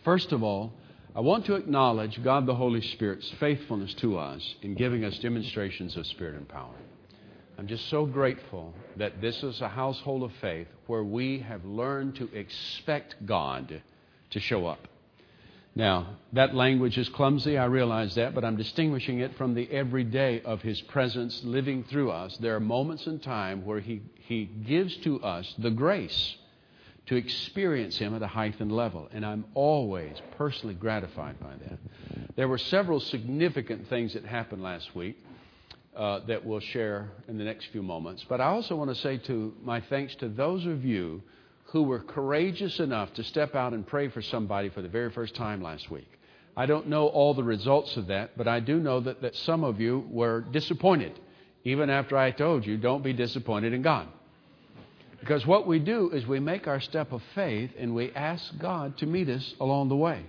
First of all, I want to acknowledge God the Holy Spirit's faithfulness to us in giving us demonstrations of Spirit and power. I'm just so grateful that this is a household of faith where we have learned to expect God to show up. Now, that language is clumsy, I realize that, but I'm distinguishing it from the everyday of His presence living through us. There are moments in time where He gives to us the grace to experience Him at a heightened level, and I'm always personally gratified by that. There were several significant things that happened last week that we'll share in the next few moments. But I also want to say my thanks to those of you who were courageous enough to step out and pray for somebody for the very first time last week. I don't know all the results of that, but I do know that some of you were disappointed, even after I told you, don't be disappointed in God. Because what we do is we make our step of faith and we ask God to meet us along the way.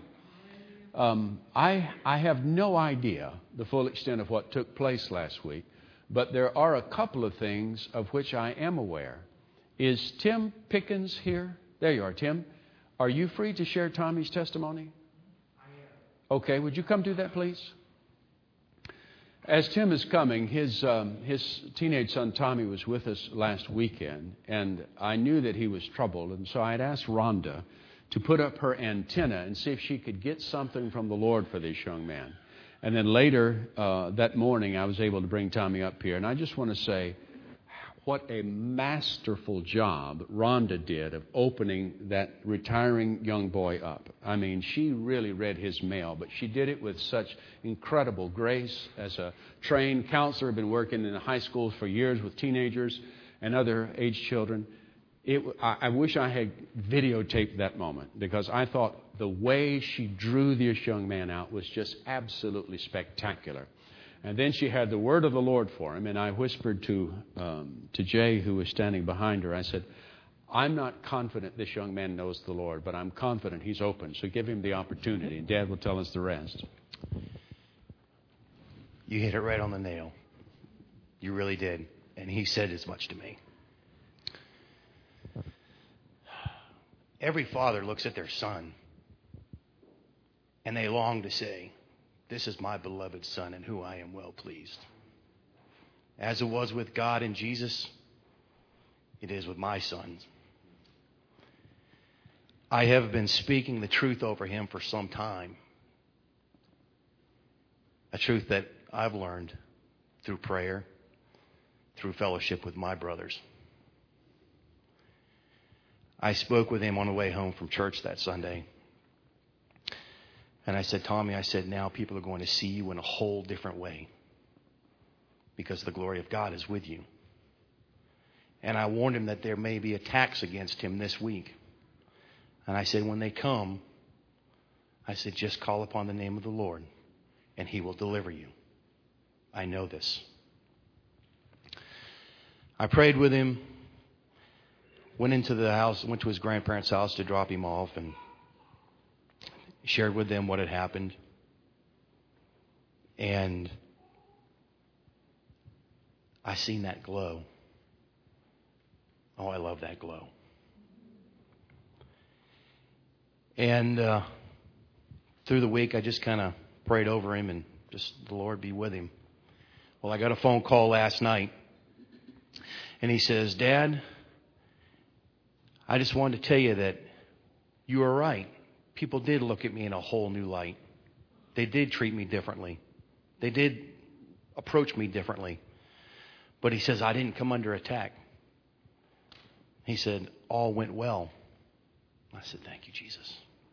I have no idea the full extent of what took place last week, but there are a couple of things of which I am aware. Is Tim Pickens here? There you are, Tim. Are you free to share Tommy's testimony? I am. Okay, would you come do that, please? As Tim is coming, his teenage son Tommy was with us last weekend, and I knew that he was troubled, and so I had asked Rhonda to put up her antenna and see if she could get something from the Lord for this young man. And then later that morning, I was able to bring Tommy up here, and I just want to say what a masterful job Rhonda did of opening that retiring young boy up. I mean, she really read his mail, but she did it with such incredible grace. As a trained counselor, I've been working in the high schools for years with teenagers and other age children. I wish I had videotaped that moment, because I thought the way she drew this young man out was just absolutely spectacular. And then she had the word of the Lord for him, and I whispered to Jay, who was standing behind her, I said, I'm not confident this young man knows the Lord, but I'm confident he's open, so give him the opportunity, and Dad will tell us the rest. You hit it right on the nail. You really did. And he said as much to me. Every father looks at their son, and they long to say, this is my beloved Son in whom I am well pleased. As it was with God and Jesus, it is with my sons. I have been speaking the truth over him for some time. A truth that I've learned through prayer, through fellowship with my brothers. I spoke with him on the way home from church that Sunday. And I said, Tommy, now people are going to see you in a whole different way, because the glory of God is with you. And I warned him that there may be attacks against him this week. And I said, when they come, I said, just call upon the name of the Lord and He will deliver you. I know this. I prayed with him, went into the house, went to his grandparents' house to drop him off, and shared with them what had happened. And I seen that glow. Oh, I love that glow. And through the week, I just kind of prayed over him and just the Lord be with him. Well, I got a phone call last night, and he says, Dad, I just wanted to tell you that you were right. People did look at me in a whole new light. They did treat me differently. They did approach me differently. But he says, I didn't come under attack. He said, all went well. I said, thank you, Jesus.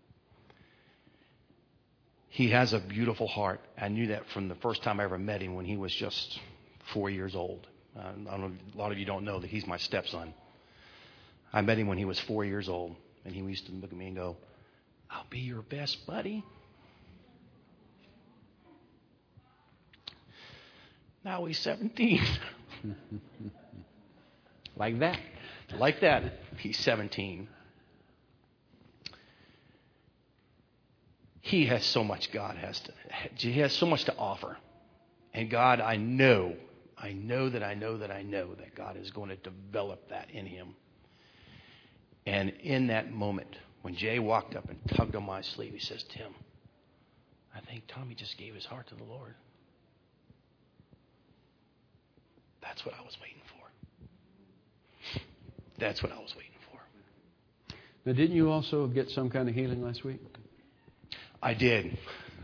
He has a beautiful heart. I knew that from the first time I ever met him when he was just 4 years old. I don't know, a lot of you don't know that he's my stepson. I met him when he was 4 years old. And he used to look at me and go, I'll be your best buddy. Now he's 17. Like that. Like that. He's 17. He has so much he has so much to offer. And God, I know that God is going to develop that in him. And in that moment, When Jay walked up and tugged on my sleeve, he says, Tim, I think Tommy just gave his heart to the Lord. That's what I was waiting for. That's what I was waiting for. Now, didn't you also get some kind of healing last week? I did.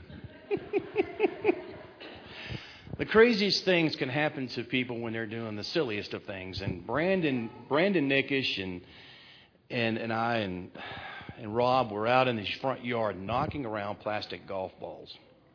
The craziest things can happen to people when they're doing the silliest of things. And Brandon Nickish and I and Rob were out in his front yard knocking around plastic golf balls.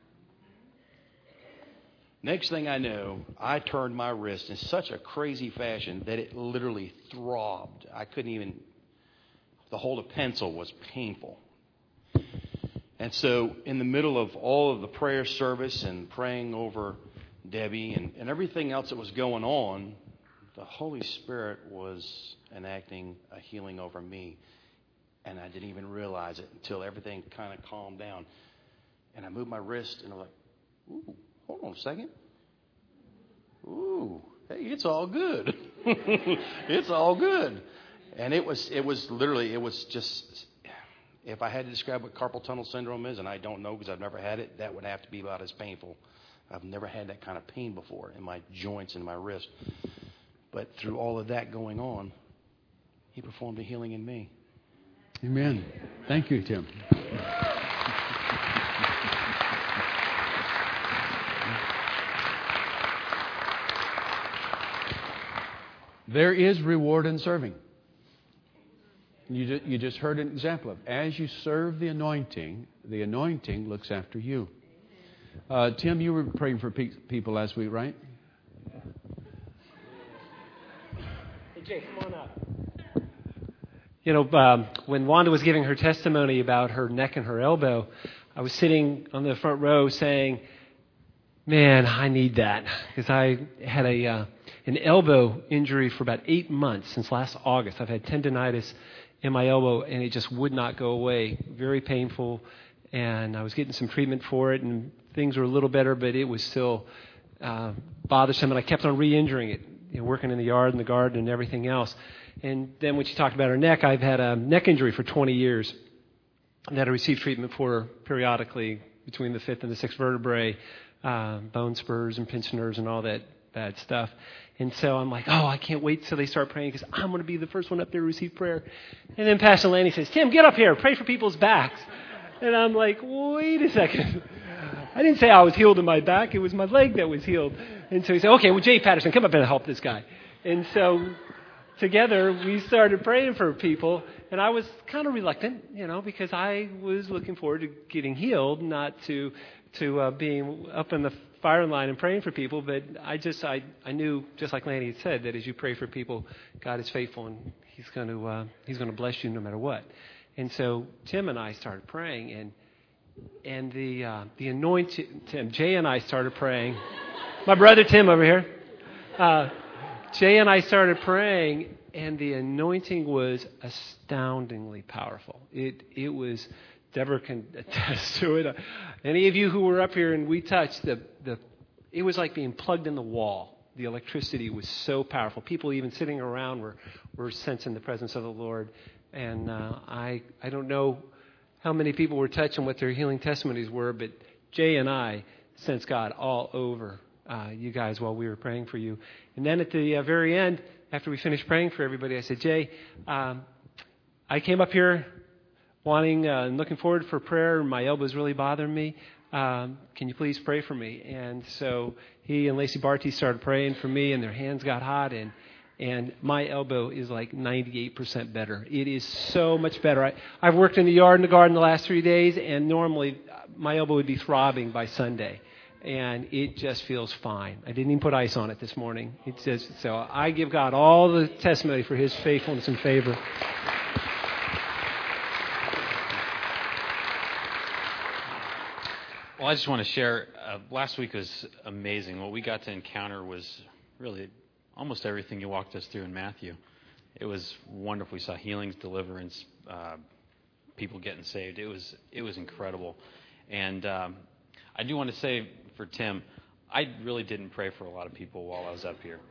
Next thing I know, I turned my wrist in such a crazy fashion that it literally throbbed. I couldn't even, the hold of pencil was painful. And so in the middle of all of the prayer service and praying over Debbie and everything else that was going on, the Holy Spirit was enacting a healing over me. And I didn't even realize it until everything kind of calmed down. And I moved my wrist and I'm like, ooh, hold on a second. Ooh, hey, it's all good. It's all good. And it was just, if I had to describe what carpal tunnel syndrome is, and I don't know because I've never had it, that would have to be about as painful. I've never had that kind of pain before in my joints and my wrist. But through all of that going on, He performed a healing in me. Amen. Thank you, Tim. There is reward in serving. You just heard an example of, as you serve the anointing looks after you. Tim, you were praying for people last week, right? Hey, Jay, come on up. You know, when Wanda was giving her testimony about her neck and her elbow, I was sitting on the front row saying, man, I need that. Because I had an elbow injury for about 8 months since last August. I've had tendinitis in my elbow, and it just would not go away. Very painful, and I was getting some treatment for it, and things were a little better, but it was still bothersome, and I kept on re-injuring it, you know, working in the yard and the garden and everything else. And then when she talked about her neck, I've had a neck injury for 20 years that I received treatment for periodically between the 5th and the 6th vertebrae, bone spurs and pinched nerves and all that bad stuff. And so I'm like, oh, I can't wait till they start praying because I'm going to be the first one up there to receive prayer. And then Pastor Lanny says, Tim, get up here, pray for people's backs. And I'm like, wait a second. I didn't say I was healed in my back. It was my leg that was healed. And so he said, okay, well, Jay Patterson, come up and help this guy. And so together we started praying for people. And I was kind of reluctant, you know, because I was looking forward to getting healed, not to being up in the firing line and praying for people. But I knew, just like Lanny had said, that as you pray for people, God is faithful and He's going to bless you no matter what. And so Tim and I started praying, and the anointing, Tim, Jay and I started praying. My brother Tim over here. Jay and I started praying, and the anointing was astoundingly powerful. It was, Deborah can attest to it. Any of you who were up here and we touched, it was like being plugged in the wall. The electricity was so powerful. People even sitting around were sensing the presence of the Lord. And I don't know how many people were touched and what their healing testimonies were, but Jay and I sensed God all over you guys while we were praying for you. And then at the very end, after we finished praying for everybody, I said, Jay, I came up here wanting and looking forward for prayer. My elbow's really bothering me. Can you please pray for me? And so he and Lacey Barty started praying for me, and their hands got hot, and my elbow is like 98% better. It is so much better. I've worked in the yard and the garden the last 3 days, and normally my elbow would be throbbing by Sunday. And it just feels fine. I didn't even put ice on it this morning. It just, so I give God all the testimony for His faithfulness and favor. Well, I just want to share, last week was amazing. What we got to encounter was really almost everything you walked us through in Matthew. It was wonderful. We saw healings, deliverance, people getting saved. It was incredible. And I do want to say for Tim, I really didn't pray for a lot of people while I was up here.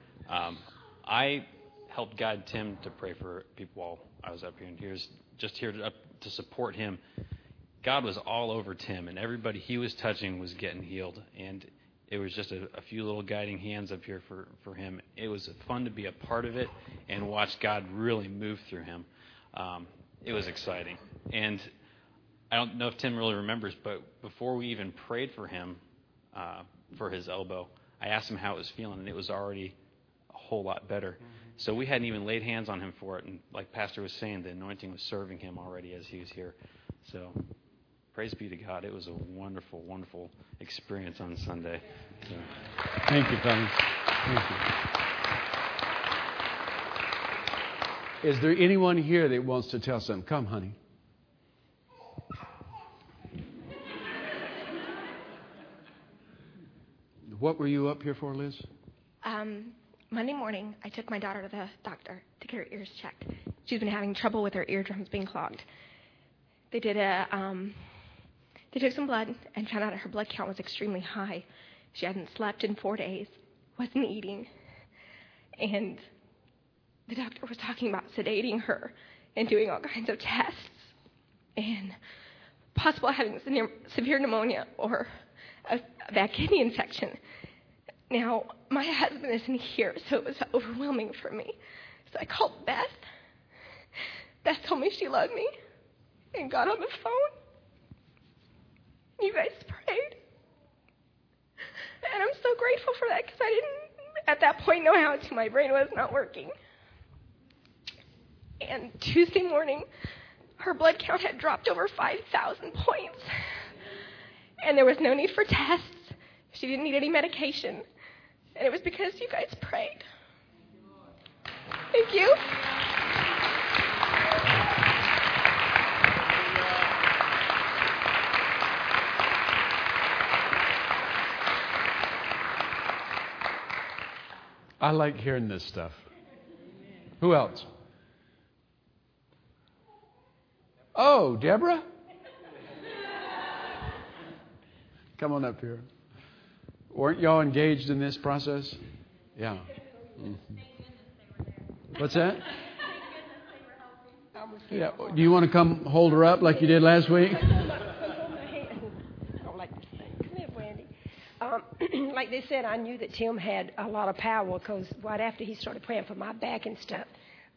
I helped guide Tim to pray for people while I was up here. And here's just here to to support him. God was all over Tim, and everybody he was touching was getting healed. And it was just a few little guiding hands up here for him. It was fun to be a part of it and watch God really move through him. It was exciting. And I don't know if Tim really remembers, but before we even prayed for him, for his elbow, I asked him how it was feeling, and it was already a whole lot better. Mm-hmm. So we hadn't even laid hands on him for it. And like Pastor was saying, the anointing was serving him already as he was here. So praise be to God. It was a wonderful, wonderful experience on Sunday. So. Thank you, Thomas. Thank you. Is there anyone here that wants to tell something? Come, honey. What were you up here for, Liz? Monday morning, I took my daughter to the doctor to get her ears checked. She's been having trouble with her eardrums being clogged. They took some blood and found out her blood count was extremely high. She hadn't slept in 4 days, wasn't eating, and the doctor was talking about sedating her and doing all kinds of tests and possible having severe pneumonia or a bad kidney infection. Now, my husband isn't here, so it was overwhelming for me. So I called Beth. Beth told me she loved me and got on the phone. You guys prayed. And I'm so grateful for that because I didn't, at that point, know how to. My brain was not working. And Tuesday morning, her blood count had dropped over 5,000 points. And there was no need for tests. She didn't need any medication. And it was because you guys prayed. Thank you. I like hearing this stuff. Who else? Oh, Deborah? Come on up here. Weren't y'all engaged in this process? Yeah. Mm-hmm. What's that? Yeah. Do you want to come hold her up like you did last week? Like they said, I knew that Tim had a lot of power because right after he started praying for my back and stuff,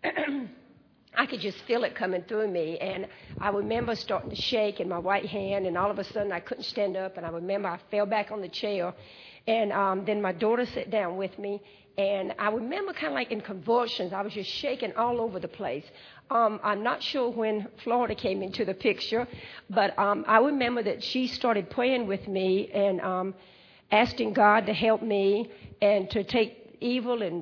I could just feel it coming through me. And I remember starting to shake in my right hand, and all of a sudden I couldn't stand up. And I remember I fell back on the chair. And then my daughter sat down with me. And I remember kind of like in convulsions. I was just shaking all over the place. I'm not sure when Florida came into the picture, but I remember that she started praying with me and asking God to help me and to take evil and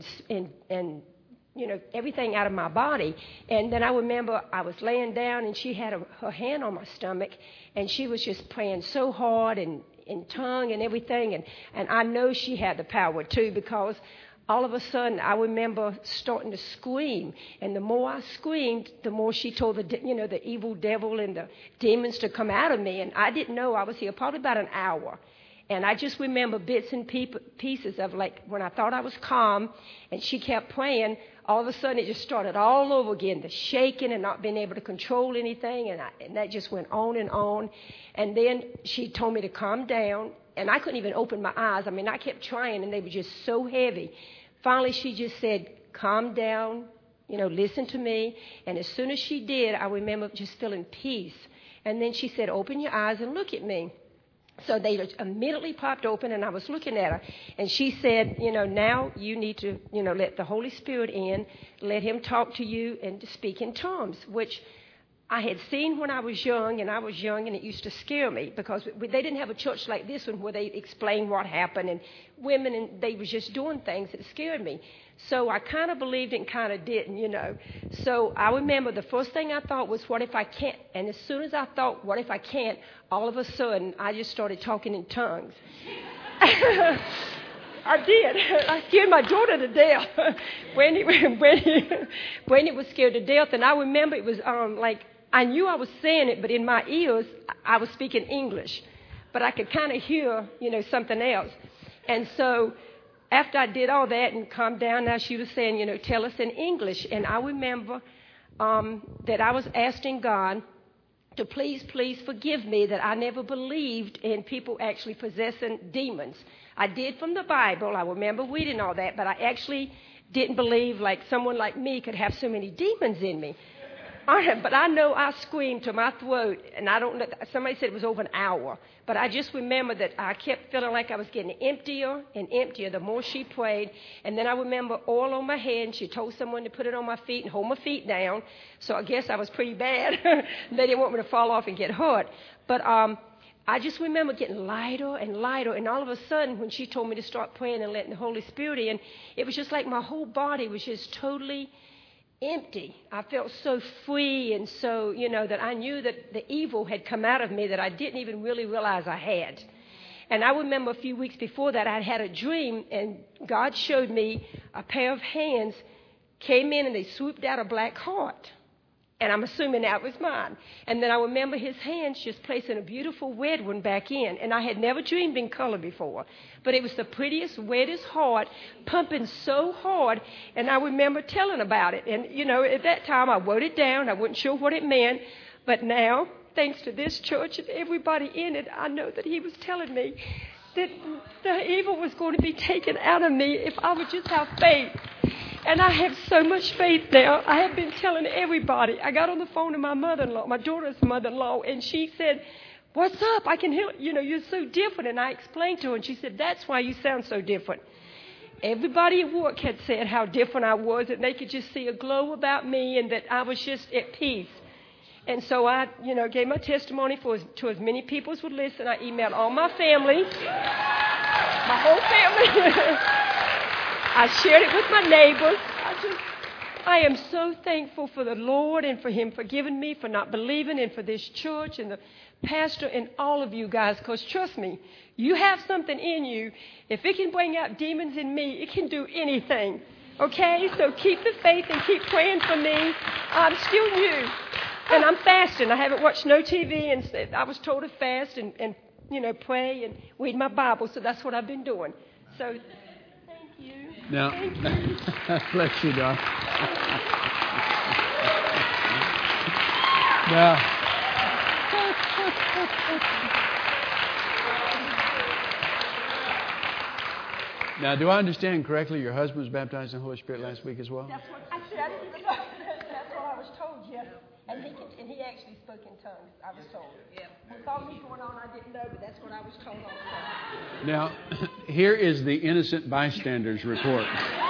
you know, everything out of my body. And then I remember I was laying down and she had her hand on my stomach and she was just praying so hard and in tongue and everything. And I know she had the power too, because all of a sudden I remember starting to scream. And the more I screamed, the more she told the evil devil and the demons to come out of me. And I didn't know I was here probably about an hour. And I just remember bits and pieces of like when I thought I was calm and she kept praying, all of a sudden it just started all over again, the shaking and not being able to control anything. And that just went on and on. And then she told me to calm down, and I couldn't even open my eyes. I mean, I kept trying, and they were just so heavy. Finally, she just said, calm down, listen to me. And as soon as she did, I remember just feeling peace. And then she said, open your eyes and look at me. So they immediately popped open, and I was looking at her. And she said, now you need to, let the Holy Spirit in, let him talk to you and to speak in tongues, which I had seen when I was young, and it used to scare me because they didn't have a church like this one where they explained what happened, and women, and they was just doing things that scared me. So I kind of believed it and kind of didn't, So I remember the first thing I thought was, what if I can't? And as soon as I thought, what if I can't, all of a sudden I just started talking in tongues. I did. I scared my daughter to death. Wendy was scared to death, and I remember it was I knew I was saying it, but in my ears, I was speaking English. But I could kind of hear, something else. And so after I did all that and calmed down, now she was saying, tell us in English. And I remember that I was asking God to please forgive me that I never believed in people actually possessing demons. I did from the Bible. I remember reading all that, but I actually didn't believe like someone like me could have so many demons in me. But I know I screamed to my throat, and I don't know, somebody said it was over an hour, but I just remember that I kept feeling like I was getting emptier and emptier the more she prayed. And then I remember oil on my head, and she told someone to put it on my feet and hold my feet down. So I guess I was pretty bad. They didn't want me to fall off and get hurt. But I just remember getting lighter and lighter, and all of a sudden when she told me to start praying and letting the Holy Spirit in, it was just like my whole body was just totally empty. I felt so free, and so, that I knew that the evil had come out of me that I didn't even really realize I had. And I remember a few weeks before that, I'd had a dream, and God showed me a pair of hands came in, and they swooped out a black heart. And I'm assuming that was mine. And then I remember his hands just placing a beautiful red one back in. And I had never dreamed in color before. But it was the prettiest, reddest heart, pumping so hard. And I remember telling about it. And, at that time I wrote it down. I wasn't sure what it meant. But now, thanks to this church and everybody in it, I know that he was telling me that the evil was going to be taken out of me if I would just have faith. And I have so much faith now. I have been telling everybody. I got on the phone to my mother-in-law, my daughter's mother-in-law, and she said, "What's up? I can hear, you're so different." And I explained to her, and she said, "That's why you sound so different." Everybody at work had said how different I was, and they could just see a glow about me and that I was just at peace. And so I, gave my testimony to as many people as would listen. I emailed all my family, my whole family. I shared it with my neighbors. I am so thankful for the Lord and for him forgiving me for not believing, and for this church and the pastor and all of you guys, because trust me, you have something in you. If it can bring out demons in me, it can do anything. Okay? So keep the faith and keep praying for me. I'm still new. And I'm fasting. I haven't watched no TV, and I was told to fast and pray and read my Bible. So that's what I've been doing. So thank you. Now, bless you, Doc. Now, do I understand correctly? Your husband was baptized in the Holy Spirit last week as well? That's what I said. That's what I was told, yes. And he actually spoke in tongues, I was told. Yeah. With all me going on, I didn't know, but that's what I was told also. Now, here is the innocent bystander's report.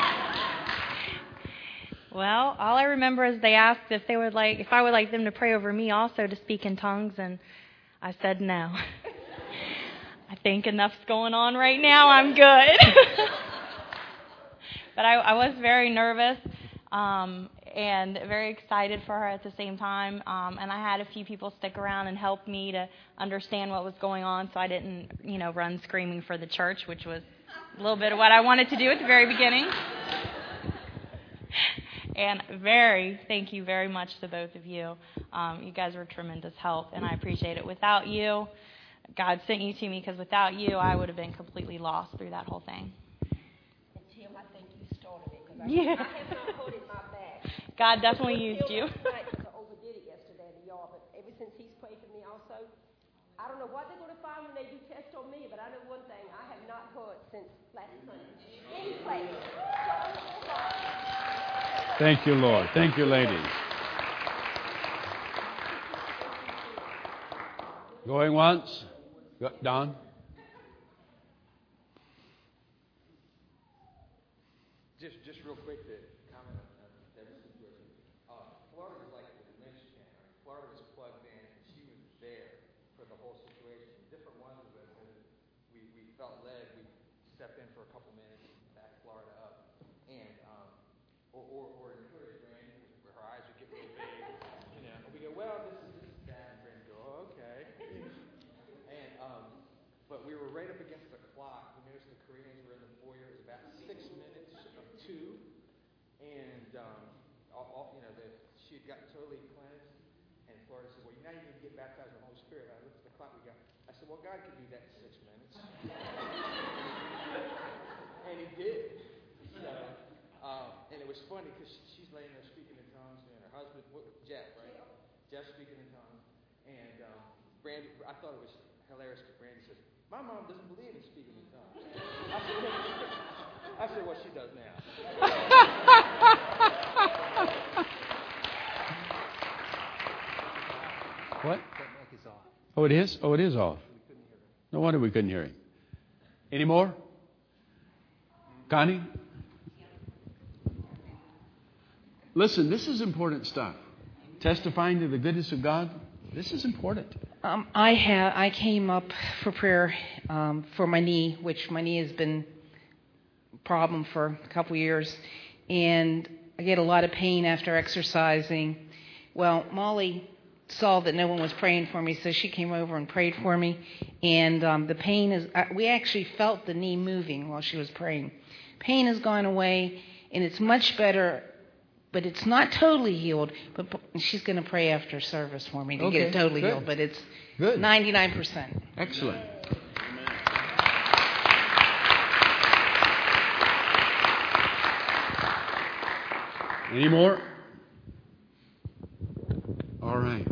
Well, all I remember is they asked if I would like them to pray over me also to speak in tongues, and I said no. I think enough's going on right now. I'm good. But I was very nervous and very excited for her at the same time. And I had a few people stick around and help me to understand what was going on, so I didn't, run screaming for the church, which was a little bit of what I wanted to do at the very beginning. And thank you very much to both of you. You guys were tremendous help, and I appreciate it. Without you, God sent you to me, because without you, I would have been completely lost through that whole thing. And Tim, I think you started it, because Yeah. I have not holding my back. God definitely used you. I overdid it yesterday in the yard, but ever since he's prayed for me also, I don't know what they're going to find when they do tests on me, but I know one thing, I have not heard since last Sunday. Any place. Thank you, Lord. Thank you, ladies. Going once? Don? Just real quick to comment on Debbie's situation. Florida was like the linchpin. Florida was plugged in, and she was there for the whole situation. Different ones of us, we felt led. We stepped in for a couple minutes, back Florida up, and or encourage Randy, where her eyes would get real big. And we go, well, this is that, and Randy go, oh, okay. And but we were right up against the clock. We noticed the Koreans were in the foyer. It was about 6 minutes of 2, and she had gotten totally cleansed. And Florida said, well, now you need to get baptized in the Holy Spirit. I looked at the clock. I said, well, God could do that in 6 minutes. And he did. So, and it was funny because she's laying there speaking in tongues, and her husband, Jeff, right? Jeff speaking in tongues, and Brandy, I thought it was hilarious because Brandy says, my mom doesn't believe in speaking in tongues. I said, well, she does now. What? That mic is off. Oh, it is? Oh, it is off. No wonder we couldn't hear him. Any more? Connie? Listen, this is important stuff. Testifying to the goodness of God, this is important. I came up for prayer for my knee, which my knee has been a problem for a couple years, and I get a lot of pain after exercising. Well, Molly saw that no one was praying for me, so she came over and prayed for me, and the pain is, we actually felt the knee moving while she was praying. Pain has gone away, and it's much better, but it's not totally healed. But she's going to pray after service for me to get it totally healed, but it's good. 99%. Excellent. Any more? All right.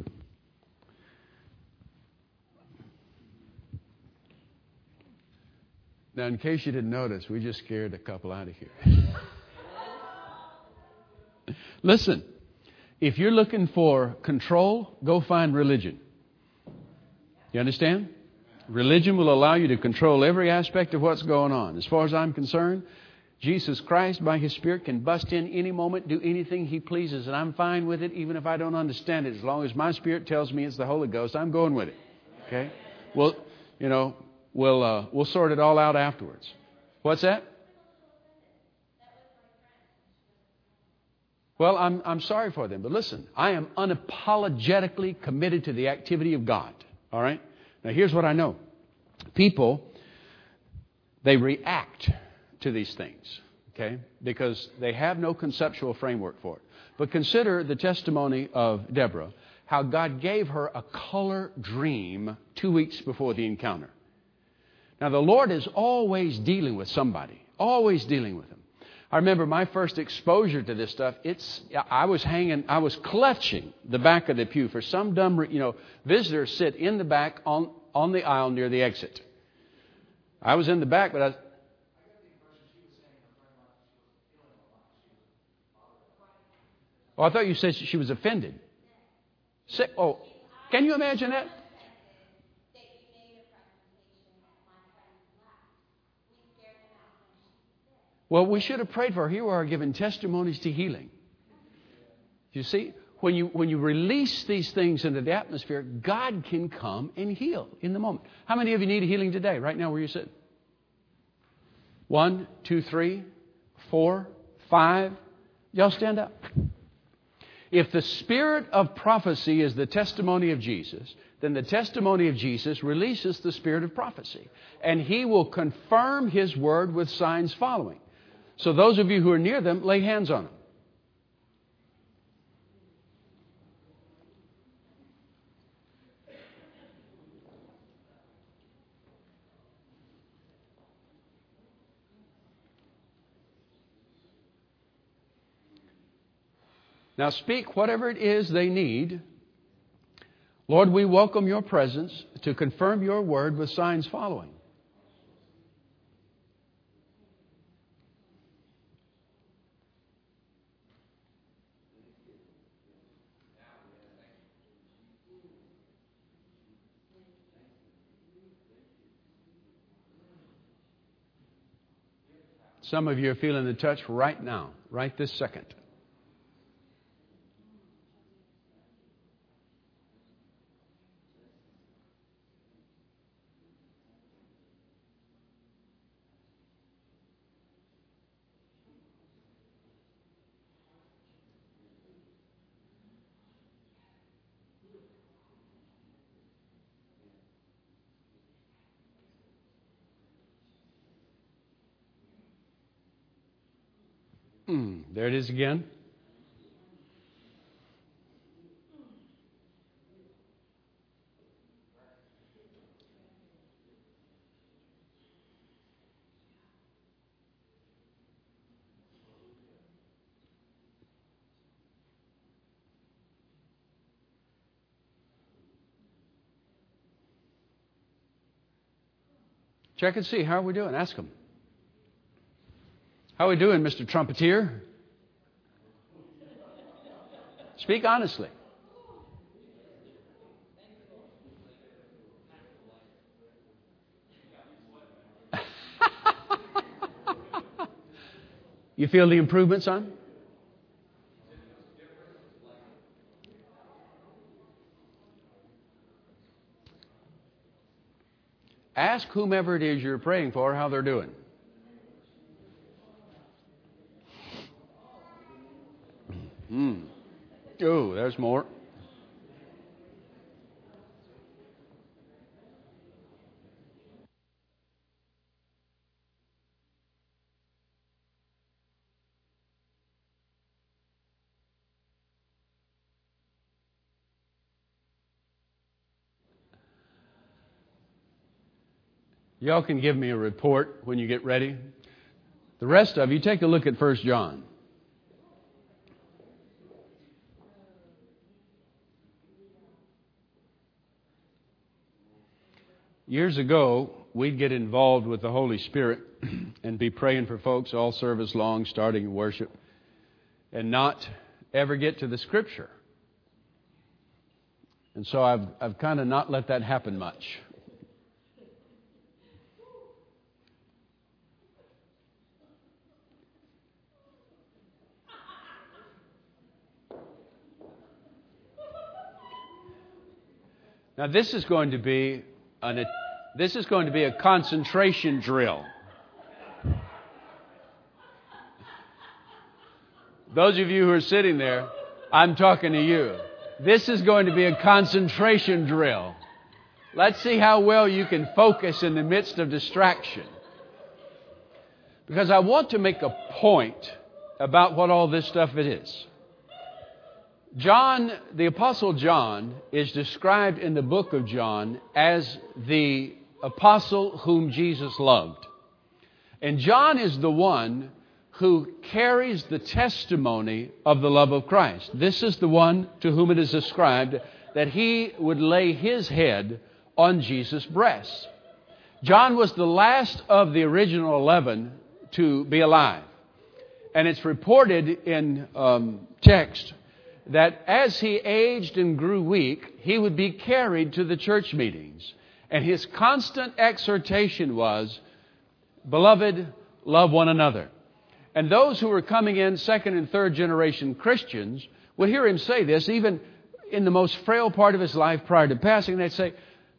Now, in case you didn't notice, we just scared a couple out of here. Listen, if you're looking for control, go find religion. You understand? Religion will allow you to control every aspect of what's going on. As far as I'm concerned, Jesus Christ, by His Spirit, can bust in any moment, do anything He pleases, and I'm fine with it, even if I don't understand it. As long as my Spirit tells me it's the Holy Ghost, I'm going with it. Okay? Well, you know, we'll sort it all out afterwards. What's that? Well, I'm sorry for them, but listen, I am unapologetically committed to the activity of God. All right? Now, here's what I know. People, they react to these things, okay, because they have no conceptual framework for it. But consider the testimony of Deborah, how God gave her a color dream 2 weeks before the encounter. Now, the Lord is always dealing with somebody, always dealing with them. I remember my first exposure to this stuff. I was clutching the back of the pew for some dumb, visitors sit in the back on the aisle near the exit. I was in the back, but I thought you said she was offended. Sick. Oh, can you imagine that? Well, we should have prayed for her. Here we are giving testimonies to healing. You see, when you release these things into the atmosphere, God can come and heal in the moment. How many of you need a healing today, right now where you sit? 1, 2, 3, 4, 5. Y'all stand up. If the spirit of prophecy is the testimony of Jesus, then the testimony of Jesus releases the spirit of prophecy. And He will confirm His word with signs following. So those of you who are near them, lay hands on them. Now speak whatever it is they need. Lord, we welcome Your presence to confirm Your word with signs following. Some of you are feeling the touch right now, right this second. There it is again. Check and see. How are we doing? Ask them. How are we doing, Mr. Trumpeter? Speak honestly. You feel the improvement, son? Ask whomever it is you're praying for how they're doing. Oh, there's more. Y'all can give me a report when you get ready. The rest of you, take a look at 1 John. Years ago, we'd get involved with the Holy Spirit and be praying for folks all service long, starting worship, and not ever get to the Scripture. And so I've kind of not let that happen much. Now this is going to be a concentration drill. Those of you who are sitting there, I'm talking to you. This is going to be a concentration drill. Let's see how well you can focus in the midst of distraction. Because I want to make a point about what all this stuff it is. John, the Apostle John, is described in the book of John as the apostle whom Jesus loved. And John is the one who carries the testimony of the love of Christ. This is the one to whom it is ascribed that he would lay his head on Jesus' breast. John was the last of the original 11 to be alive. And it's reported in text that as he aged and grew weak, he would be carried to the church meetings. And his constant exhortation was, "Beloved, love one another." And those who were coming in second and third generation Christians would hear him say this, even in the most frail part of his life prior to passing. They'd say,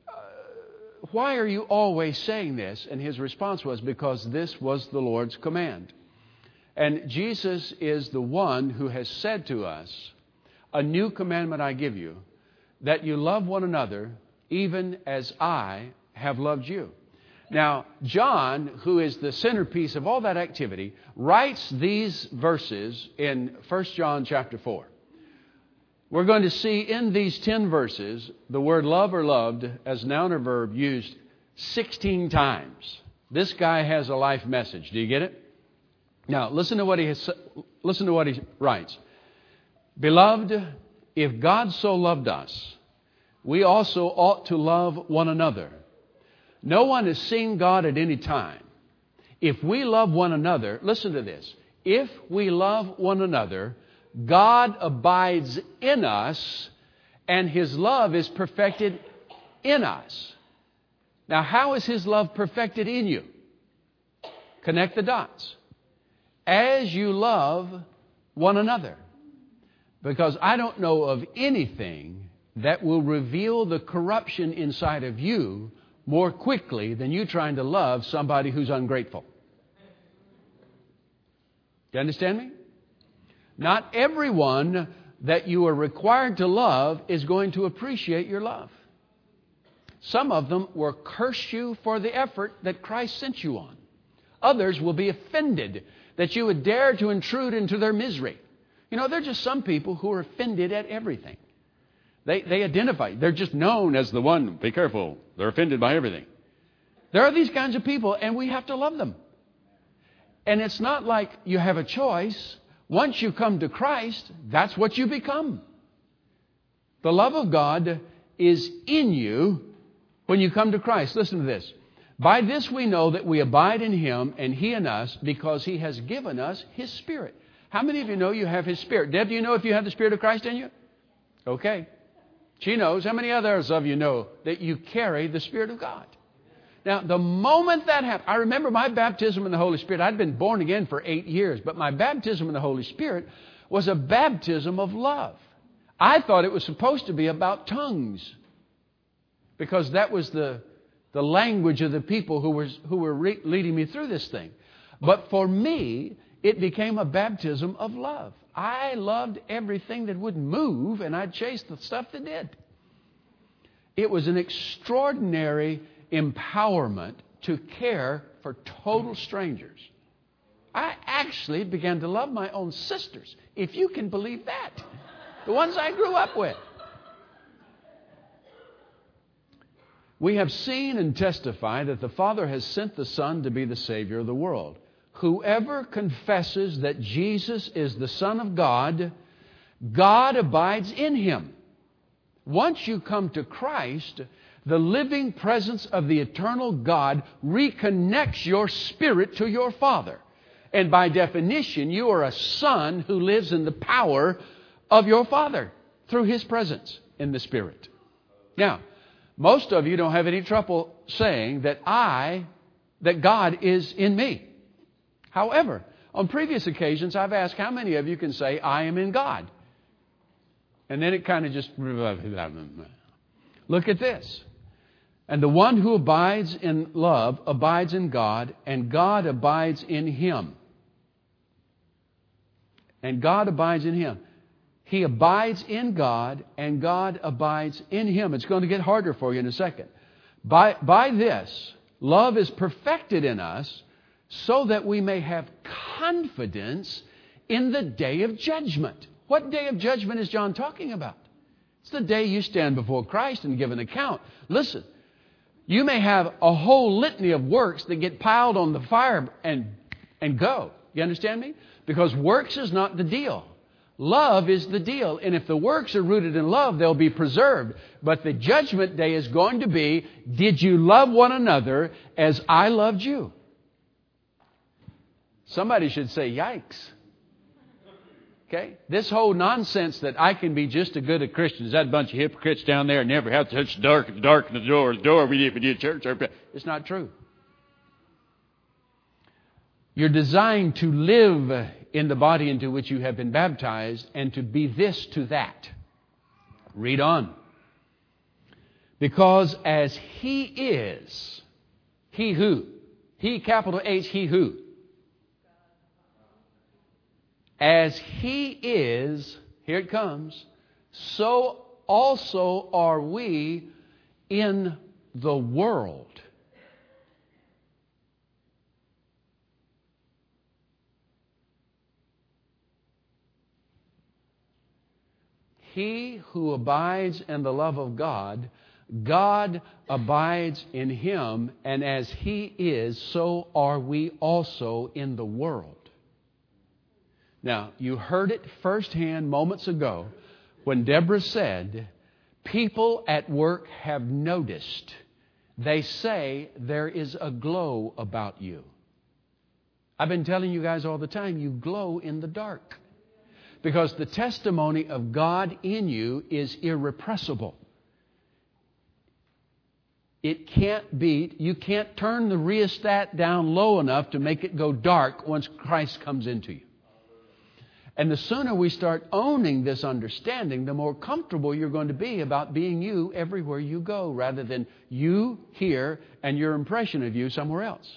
"Why are you always saying this?" And his response was, "Because this was the Lord's command." And Jesus is the one who has said to us, "A new commandment I give you, that you love one another even as I have loved you." Now, John, who is the centerpiece of all that activity, writes these verses in 1 John chapter 4. We're going to see in these 10 verses the word love or loved as noun or verb used 16 times. This guy has a life message. Do you get it? Now, listen to what he writes. "Beloved, if God so loved us, we also ought to love one another. No one has seen God at any time. If we love one another," listen to this, "if we love one another, God abides in us, and His love is perfected in us." Now, how is His love perfected in you? Connect the dots. As you love one another. Because I don't know of anything that will reveal the corruption inside of you more quickly than you trying to love somebody who's ungrateful. Do you understand me? Not everyone that you are required to love is going to appreciate your love. Some of them will curse you for the effort that Christ sent you on. Others will be offended that you would dare to intrude into their misery. You know, there are just some people who are offended at everything. They identify. They're just known as the one, be careful, they're offended by everything. There are these kinds of people, and we have to love them. And it's not like you have a choice. Once you come to Christ, that's what you become. The love of God is in you when you come to Christ. Listen to this. By this we know that we abide in Him and He in us, because He has given us His Spirit. How many of you know you have His Spirit? Deb, do you know if you have the Spirit of Christ in you? Okay. She knows. How many others of you know that you carry the Spirit of God? Now, the moment that happened, I remember my baptism in the Holy Spirit. I'd been born again for 8 years, but my baptism in the Holy Spirit was a baptism of love. I thought it was supposed to be about tongues, because that was the language of the people who were leading me through this thing. But for me, it became a baptism of love. I loved everything that would move, and I chased the stuff that did. It was an extraordinary empowerment to care for total strangers. I actually began to love my own sisters, if you can believe that. The ones I grew up with. We have seen and testified that the Father has sent the Son to be the Savior of the world. Whoever confesses that Jesus is the Son of God, God abides in him. Once you come to Christ, the living presence of the eternal God reconnects your spirit to your Father. And by definition, you are a son who lives in the power of your Father through His presence in the Spirit. Now, most of you don't have any trouble saying that God is in me. However, on previous occasions, I've asked how many of you can say, I am in God? And then it kind of just... Look at this. And the one who abides in love abides in God, and God abides in him. And God abides in him. He abides in God, and God abides in him. It's going to get harder for you in a second. By this, love is perfected in us, so that we may have confidence in the day of judgment. What day of judgment is John talking about? It's the day you stand before Christ and give an account. Listen, you may have a whole litany of works that get piled on the fire and go. You understand me? Because works is not the deal. Love is the deal. And if the works are rooted in love, they'll be preserved. But the judgment day is going to be, did you love one another as I loved you? Somebody should say, yikes. Okay? This whole nonsense that I can be just as good a Christian as that bunch of hypocrites down there and never have to touch darken the door we did church. It's not true. You're designed to live in the body into which you have been baptized and to be this to that. Read on. Because as He is, He who? He, capital H, He who? As He is, here it comes, so also are we in the world. He who abides in the love of God, God abides in him, and as He is, so are we also in the world. Now, you heard it firsthand moments ago when Deborah said, people at work have noticed. They say there is a glow about you. I've been telling you guys all the time, you glow in the dark. Because the testimony of God in you is irrepressible. It can't be, you can't turn the rheostat down low enough to make it go dark once Christ comes into you. And the sooner we start owning this understanding, the more comfortable you're going to be about being you everywhere you go, rather than you here and your impression of you somewhere else.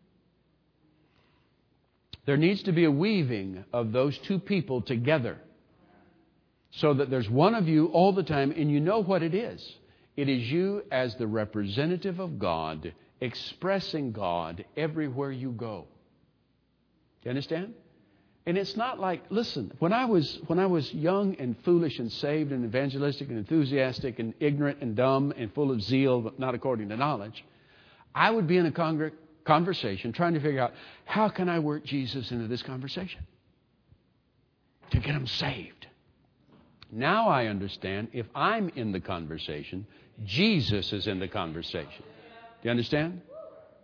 There needs to be a weaving of those two people together so that there's one of you all the time, and you know what it is. It is you as the representative of God, expressing God everywhere you go. Do you understand? And it's not like, listen, when I was young and foolish and saved and evangelistic and enthusiastic and ignorant and dumb and full of zeal, but not according to knowledge, I would be in a conversation trying to figure out, how can I work Jesus into this conversation to get him saved? Now I understand, if I'm in the conversation, Jesus is in the conversation. Do you understand?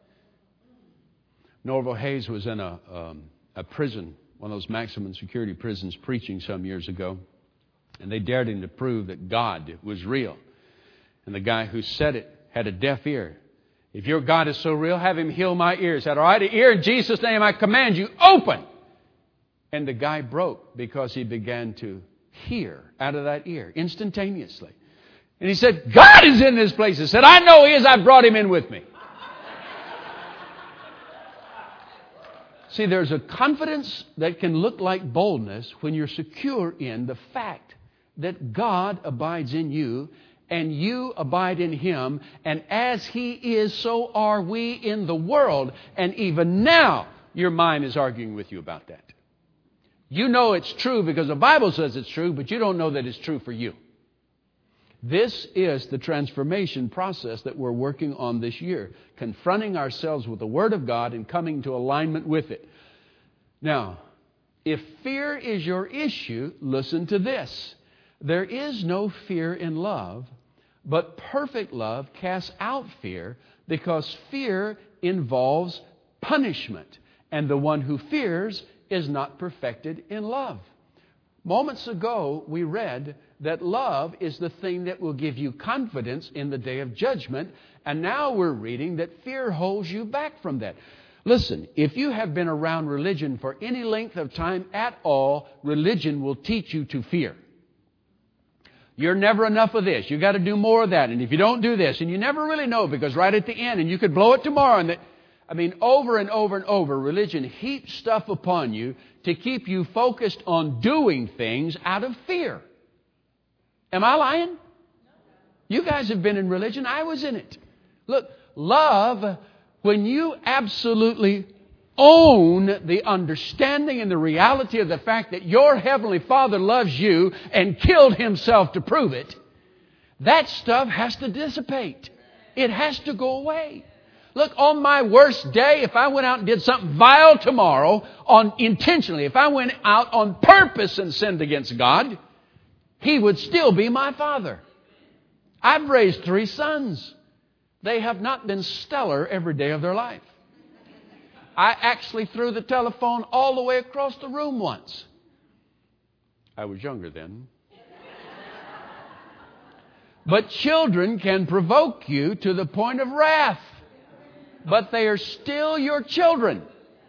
Norval Hayes was in a prison, one of those maximum security prisons, preaching some years ago. And they dared him to prove that God was real. And the guy who said it had a deaf ear. If your God is so real, have him heal my ears. Said, all right, ear, in Jesus' name I command you, open. And the guy broke because he began to hear out of that ear instantaneously. And he said, God is in this place. He said, I know He is. I brought Him in with me. See, there's a confidence that can look like boldness when you're secure in the fact that God abides in you and you abide in Him. And as He is, so are we in the world. And even now, your mind is arguing with you about that. You know it's true because the Bible says it's true, but you don't know that it's true for you. This is the transformation process that we're working on this year, confronting ourselves with the Word of God and coming to alignment with it. Now, if fear is your issue, listen to this. There is no fear in love, but perfect love casts out fear because fear involves punishment, and the one who fears is not perfected in love. Moments ago, we read that love is the thing that will give you confidence in the day of judgment. And now we're reading that fear holds you back from that. Listen, if you have been around religion for any length of time at all, religion will teach you to fear. You're never enough of this. You've got to do more of that. And if you don't do this, and you never really know because right at the end, and you could blow it tomorrow. And over and over and over, religion heaps stuff upon you to keep you focused on doing things out of fear. Am I lying? You guys have been in religion. I was in it. Look, love, when you absolutely own the understanding and the reality of the fact that your Heavenly Father loves you and killed Himself to prove it, that stuff has to dissipate. It has to go away. Look, on my worst day, if I went out and did something vile tomorrow, intentionally, if I went out on purpose and sinned against God, He would still be my Father. I've raised 3 sons. They have not been stellar every day of their life. I actually threw the telephone all the way across the room once. I was younger then. But children can provoke you to the point of wrath. But they are still your children.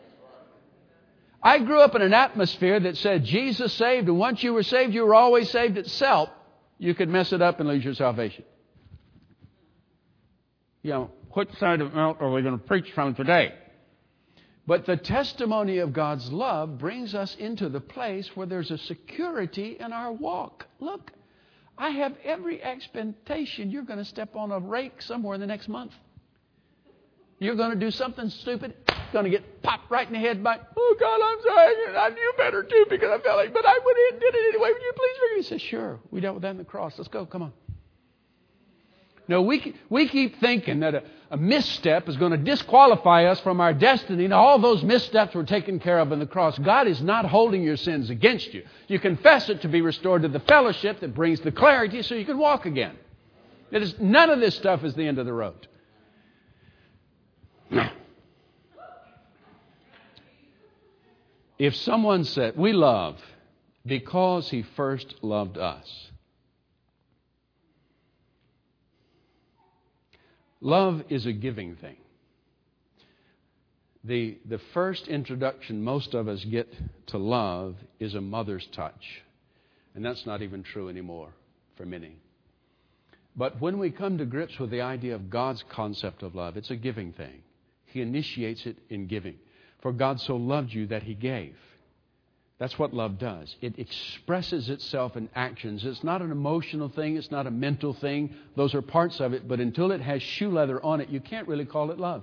I grew up in an atmosphere that said Jesus saved, and once you were saved, you were always saved itself. You could mess it up and lose your salvation. You know, which side of the mount are we going to preach from today? But the testimony of God's love brings us into the place where there's a security in our walk. Look, I have every expectation you're going to step on a rake somewhere in the next month. You're going to do something stupid, going to get popped right in the head by, oh, God, I'm sorry. I knew better, too, because I felt like, but I went in and did it anyway. Would you please forgive me? He says, sure. We dealt with that in the cross. Let's go. Come on. No, we keep thinking that a misstep is going to disqualify us from our destiny, and all those missteps were taken care of in the cross. God is not holding your sins against you. You confess it to be restored to the fellowship that brings the clarity so you can walk again. None of this stuff is the end of the road. If someone said, we love because He first loved us. Love is a giving thing. The first introduction most of us get to love is a mother's touch. And that's not even true anymore for many. But when we come to grips with the idea of God's concept of love, it's a giving thing. He initiates it in giving. For God so loved you that He gave. That's what love does. It expresses itself in actions. It's not an emotional thing. It's not a mental thing. Those are parts of it. But until it has shoe leather on it, you can't really call it love.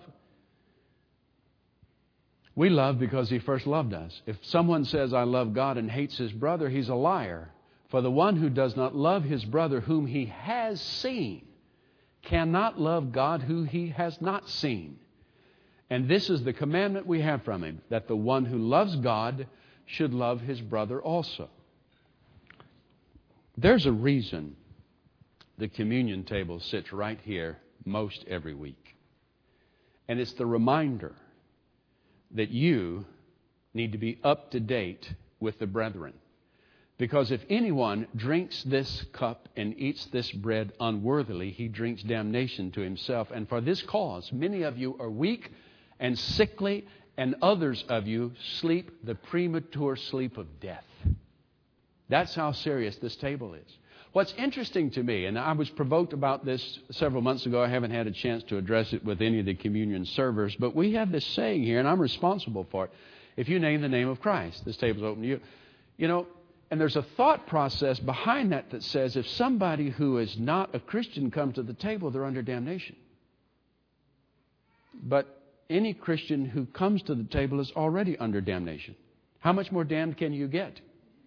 We love because He first loved us. If someone says, I love God and hates his brother, he's a liar. For the one who does not love his brother whom he has seen cannot love God who he has not seen. And this is the commandment we have from Him, that the one who loves God should love his brother also. There's a reason the communion table sits right here most every week. And it's the reminder that you need to be up to date with the brethren. Because if anyone drinks this cup and eats this bread unworthily, he drinks damnation to himself. And for this cause, many of you are weak and sickly, and others of you sleep the premature sleep of death. That's how serious this table is. What's interesting to me, and I was provoked about this several months ago. I haven't had a chance to address it with any of the communion servers, but we have this saying here, and I'm responsible for it. If you name the name of Christ, this table's open to you. You know, and there's a thought process behind that that says if somebody who is not a Christian comes to the table, they're under damnation. But any Christian who comes to the table is already under damnation. How much more damned can you get?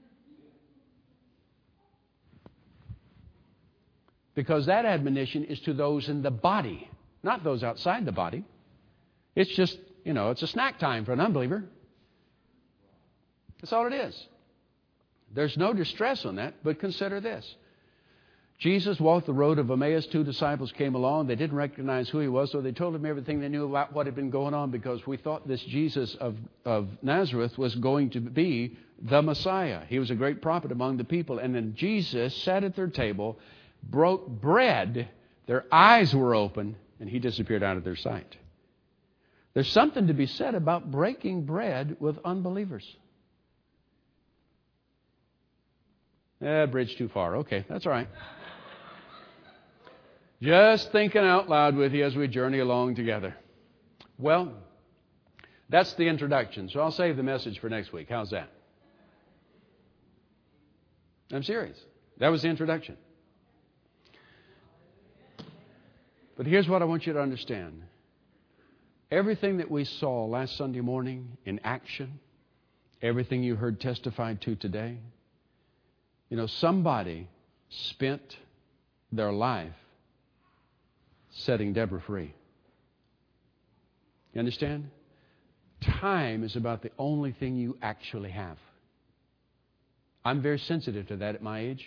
Because that admonition is to those in the body, not those outside the body. It's just, it's a snack time for an unbeliever. That's all it is. There's no distress on that, but consider this. Jesus walked the road of Emmaus. 2 disciples came along. They didn't recognize who he was, so they told him everything they knew about what had been going on, because we thought this Jesus of Nazareth was going to be the Messiah. He was a great prophet among the people. And then Jesus sat at their table, broke bread, their eyes were open, and he disappeared out of their sight. There's something to be said about breaking bread with unbelievers. Bridge too far. Okay, that's all right. Just thinking out loud with you as we journey along together. Well, that's the introduction, so I'll save the message for next week. How's that? I'm serious. That was the introduction. But here's what I want you to understand. Everything that we saw last Sunday morning in action, everything you heard testified to today, somebody spent their life setting Deborah free. You understand? Time is about the only thing you actually have. I'm very sensitive to that at my age.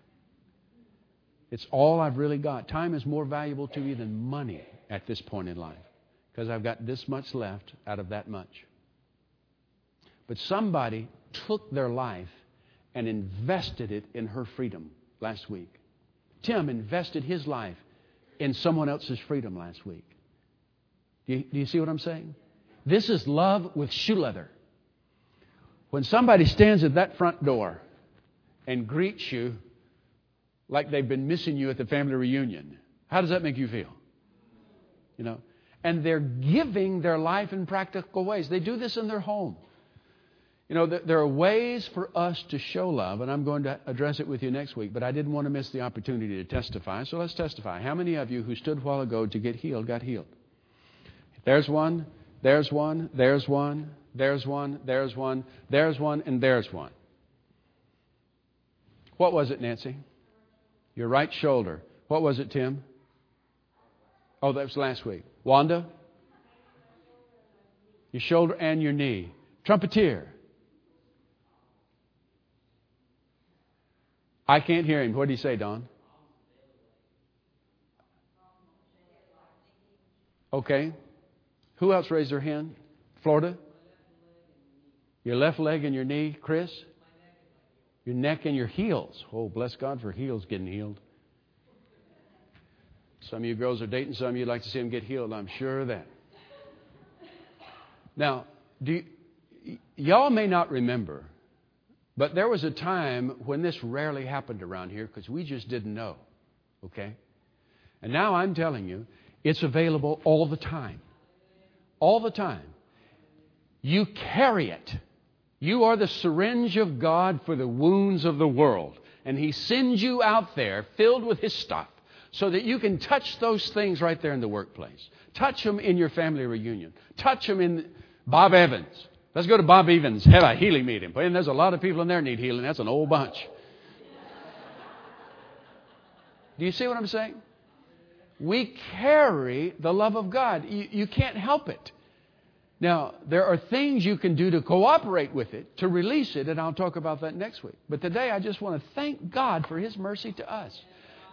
It's all I've really got. Time is more valuable to me than money at this point in life, because I've got this much left out of that much. But somebody took their life and invested it in her freedom last week. Tim invested his life in someone else's freedom last week. Do you see what I'm saying? This is love with shoe leather. When somebody stands at that front door and greets you like they've been missing you at the family reunion, how does that make you feel? And they're giving their life in practical ways. They do this in their home. There are ways for us to show love, and I'm going to address it with you next week, but I didn't want to miss the opportunity to testify, so let's testify. How many of you who stood a while ago to get healed got healed? There's one, there's one, there's one, there's one, there's one, there's one, and there's one. What was it, Nancy? Your right shoulder. What was it, Tim? Oh, that was last week. Wanda? Your shoulder and your knee. Trumpeter. I can't hear him. What did he say, Don? Okay. Who else raised their hand? Florida? Your left leg and your knee. Chris? Your neck and your heels. Oh, bless God for heels getting healed. Some of you girls are dating some of you like to see them get healed. I'm sure of that. Now, y'all may not remember, but there was a time when this rarely happened around here because we just didn't know. Okay? And now I'm telling you, it's available all the time. All the time. You carry it. You are the syringe of God for the wounds of the world. And He sends you out there filled with His stuff so that you can touch those things right there in the workplace. Touch them in your family reunion. Touch them in Bob Evans. Let's go to Bob Evans. Have a healing meeting. And there's a lot of people in there need healing. That's an old bunch. Do you see what I'm saying? We carry the love of God. You can't help it. Now, there are things you can do to cooperate with it, to release it, and I'll talk about that next week. But today I just want to thank God for His mercy to us.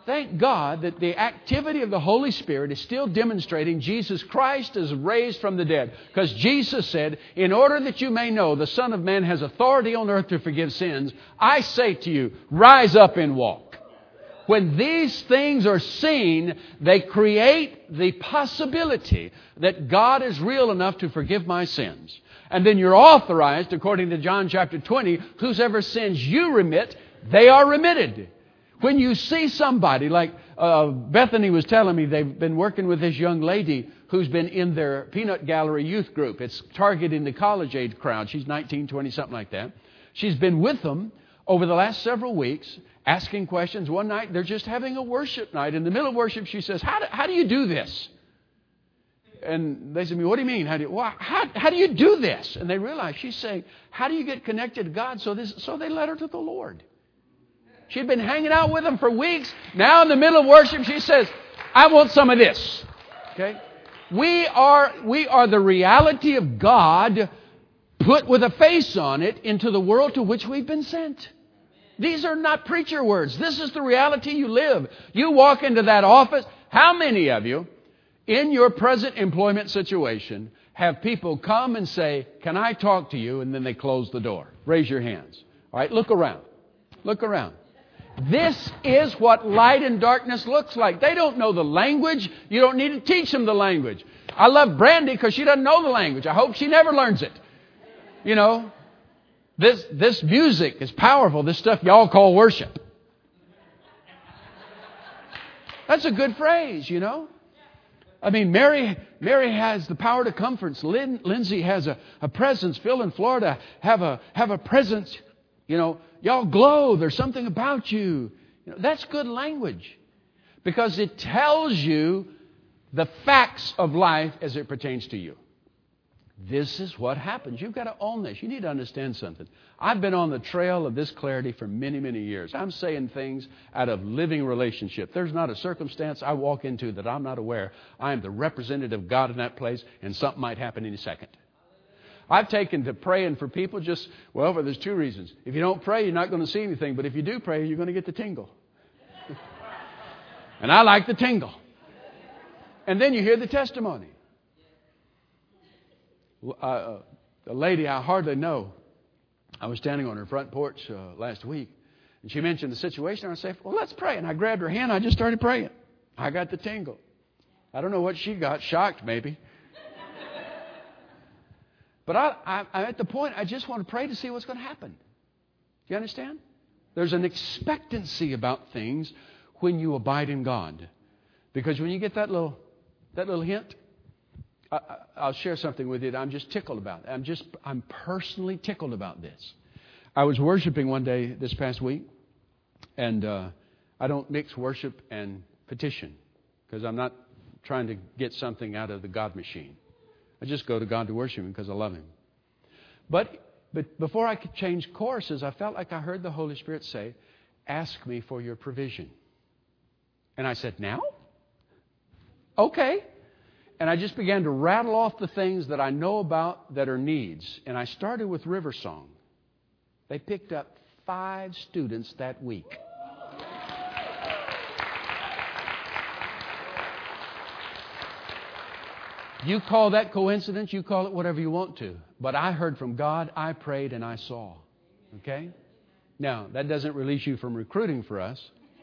thank God that the activity of the Holy Spirit is still demonstrating Jesus Christ is raised from the dead. Because Jesus said, in order that you may know the Son of Man has authority on earth to forgive sins, I say to you, rise up and walk. When these things are seen, they create the possibility that God is real enough to forgive my sins. And then you're authorized, according to John chapter 20, whosoever sins you remit, they are remitted. When you see somebody, like Bethany was telling me, they've been working with this young lady who's been in their Peanut Gallery youth group. It's targeting the college age crowd. She's 19, 20, something like that. She's been with them over the last several weeks, asking questions. One night, they're just having a worship night. In the middle of worship, she says, how do you do this? And they said, what do you mean? How do you do this? And they realized she's saying, how do you get connected to God? So they led her to the Lord. She'd been hanging out with them for weeks. Now in the middle of worship, she says, I want some of this. Okay? We are the reality of God put with a face on it into the world to which we've been sent. These are not preacher words. This is the reality you live. You walk into that office. How many of you, in your present employment situation, have people come and say, can I talk to you? And then they close the door. Raise your hands. All right, look around. Look around. This is what light and darkness looks like. They don't know the language. You don't need to teach them the language. I love Brandy because she doesn't know the language. I hope she never learns it. You know, this music is powerful. This stuff y'all call worship. That's a good phrase, you know. I mean, Mary has the power to comfort. Lindsay has a presence. Phil in Florida have a presence. You know, y'all glow. There's something about you. You know, that's good language because it tells you the facts of life as it pertains to you. This is what happens. You've got to own this. You need to understand something. I've been on the trail of this clarity for many, many years. I'm saying things out of living relationship. There's not a circumstance I walk into that I'm not aware. I am the representative of God in that place, and something might happen any second. I've taken to praying for people there's two reasons. If you don't pray, you're not going to see anything. But if you do pray, you're going to get the tingle. And I like the tingle. And then you hear the testimony. A lady I hardly know, I was standing on her front porch last week, and she mentioned the situation. And I said, well, let's pray. And I grabbed her hand. I just started praying. I got the tingle. I don't know what she got. Shocked, maybe. But I'm at the point, I just want to pray to see what's going to happen. Do you understand? There's an expectancy about things when you abide in God. Because when you get that little hint, I'll share something with you that I'm just tickled about. I'm personally tickled about this. I was worshiping one day this past week, and I don't mix worship and petition because I'm not trying to get something out of the God machine. I just go to God to worship Him because I love Him. But before I could change courses, I felt like I heard the Holy Spirit say, ask me for your provision. And I said, now? Okay. And I just began to rattle off the things that I know about that are needs. And I started with River Song. They picked up 5 students that week. You call that coincidence, you call it whatever you want to. But I heard from God, I prayed, and I saw. Okay? Now, that doesn't release you from recruiting for us.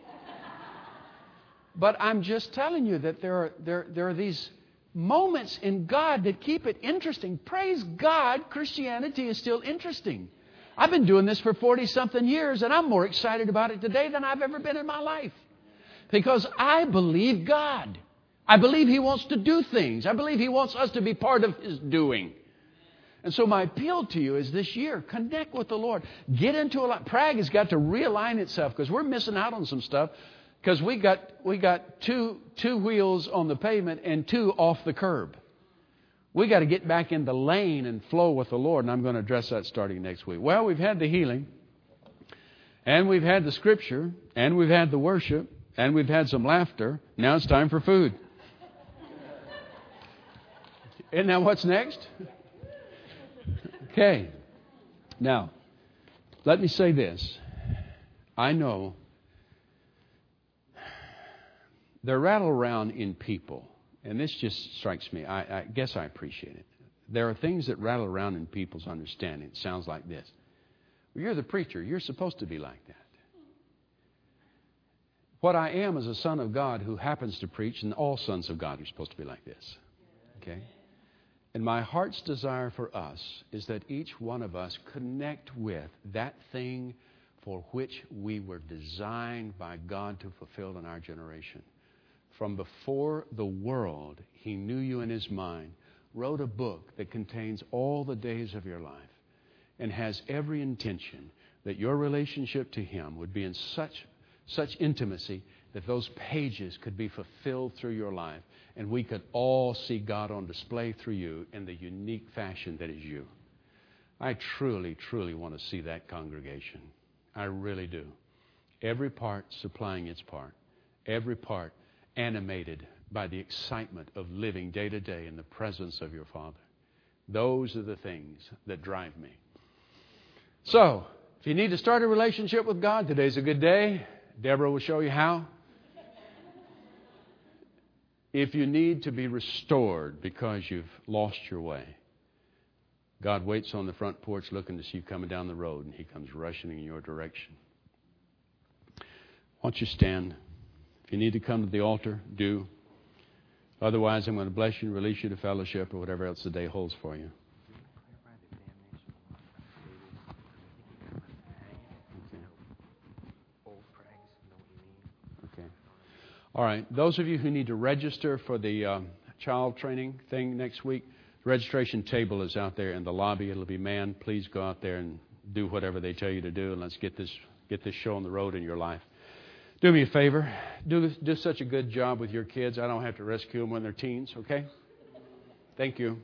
But I'm just telling you that there are these moments in God that keep it interesting. Praise God, Christianity is still interesting. I've been doing this for 40-something years, and I'm more excited about it today than I've ever been in my life. Because I believe God. I believe He wants to do things. I believe He wants us to be part of His doing. And so my appeal to you is this year, connect with the Lord. Get into a lot. Prague has got to realign itself because we're missing out on some stuff. Because we got two wheels on the pavement and 2 off the curb. We got to get back in the lane and flow with the Lord. And I'm going to address that starting next week. Well, we've had the healing. And we've had the scripture. And we've had the worship. And we've had some laughter. Now it's time for food. Isn't that what's next? Okay. Now, let me say this. I know There rattle around in people, and this just strikes me. I guess I appreciate it. There are things that rattle around in people's understanding. It sounds like this. Well, you're the preacher. You're supposed to be like that. What I am is a son of God who happens to preach, and all sons of God are supposed to be like this. Okay? And my heart's desire for us is that each one of us connect with that thing for which we were designed by God to fulfill in our generation. From before the world, He knew you in His mind, wrote a book that contains all the days of your life, and has every intention that your relationship to Him would be in such intimacy that those pages could be fulfilled through your life, and we could all see God on display through you in the unique fashion that is you. I truly, truly want to see that congregation. I really do. Every part supplying its part. Every part animated by the excitement of living day to day in the presence of your Father. Those are the things that drive me. So, if you need to start a relationship with God, today's a good day. Deborah will show you how. If you need to be restored because you've lost your way, God waits on the front porch looking to see you coming down the road, and He comes rushing in your direction. Why don't you stand? If you need to come to the altar, do. Otherwise, I'm going to bless you and release you to fellowship or whatever else the day holds for you. Okay. All right. Those of you who need to register for the child training thing next week, the registration table is out there in the lobby. It'll be manned. Please go out there and do whatever they tell you to do, and let's get this show on the road in your life. Do me a favor. Do such a good job with your kids. I don't have to rescue them when they're teens, okay? Thank you.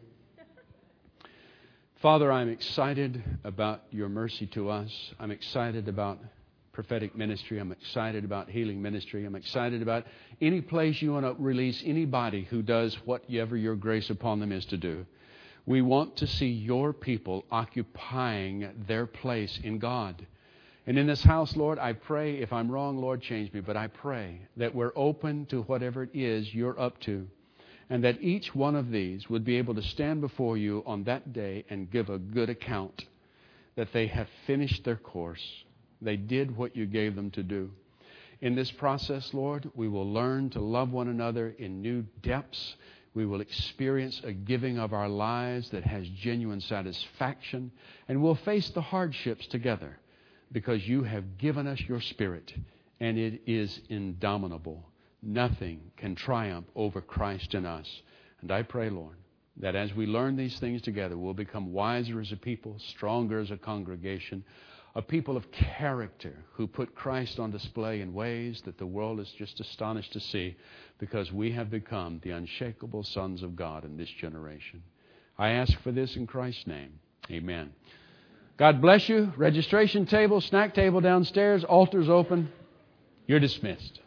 Father, I'm excited about your mercy to us. I'm excited about prophetic ministry. I'm excited about healing ministry. I'm excited about any place you want to release anybody who does whatever your grace upon them is to do. We want to see your people occupying their place in God. And in this house, Lord, I pray, if I'm wrong, Lord, change me, but I pray that we're open to whatever it is you're up to, and that each one of these would be able to stand before you on that day and give a good account that they have finished their course. They did what you gave them to do. In this process, Lord, we will learn to love one another in new depths. We will experience a giving of our lives that has genuine satisfaction, and we'll face the hardships together because you have given us your Spirit, and it is indomitable. Nothing can triumph over Christ in us. And I pray, Lord, that as we learn these things together, we'll become wiser as a people, stronger as a congregation, a people of character who put Christ on display in ways that the world is just astonished to see, because we have become the unshakable sons of God in this generation. I ask for this in Christ's name. Amen. God bless you. Registration table, snack table downstairs, altars open. You're dismissed.